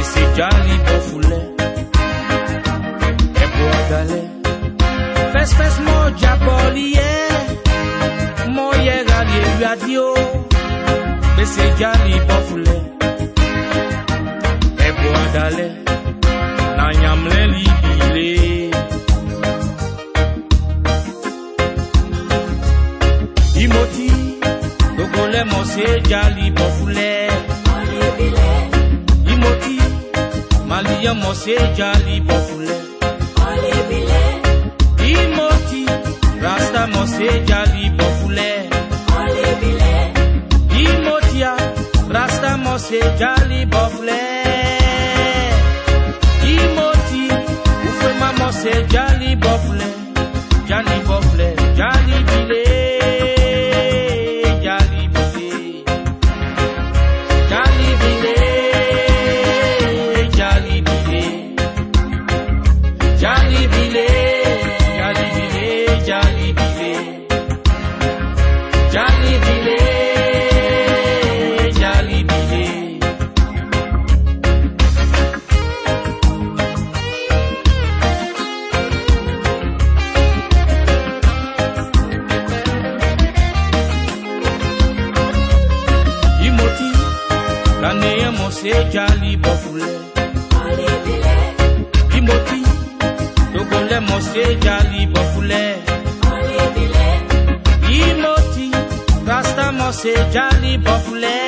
Ese jali bofule Ebo agale Fes mo jaboliye Mo ye gali radio Ese jali bofule Ebo agale Na nyamle libile Imoti Dogole mo se jali bofule Imoti Malia mo se jali bofule Imoti Rasta mo se jali bofule Imotia Rasta mo se jali bofule Imoti Ufema mo se jali bofule Jali bofule Jali bile Se jali bofule Imoti Dogole mo se jali bofule Imoti Rasta mo se jali bofule